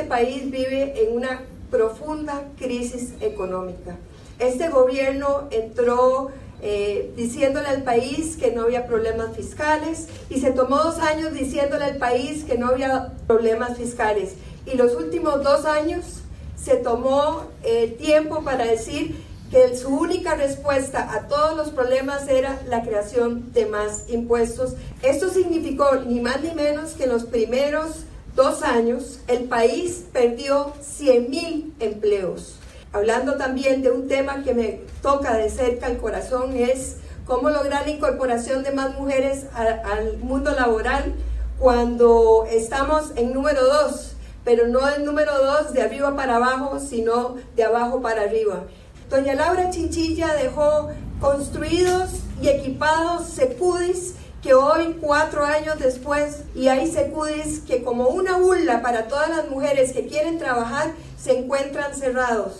país vive en una profunda crisis económica. Este gobierno entró diciéndole al país que no había problemas fiscales y se tomó 2 años diciéndole al país que no había problemas fiscales. Y los últimos 2 años se tomó tiempo para decir que su única respuesta a todos los problemas era la creación de más impuestos. Esto significó ni más ni menos que en los primeros 2 años el país perdió 100,000 empleos. Hablando también de un tema que me toca de cerca el corazón, es cómo lograr la incorporación de más mujeres al mundo laboral cuando estamos en número 2, pero no el número 2 de arriba para abajo, sino de abajo para arriba. Doña Laura Chinchilla dejó construidos y equipados secudis que hoy, 4 años después, y hay secudis que como una burla para todas las mujeres que quieren trabajar, se encuentran cerrados.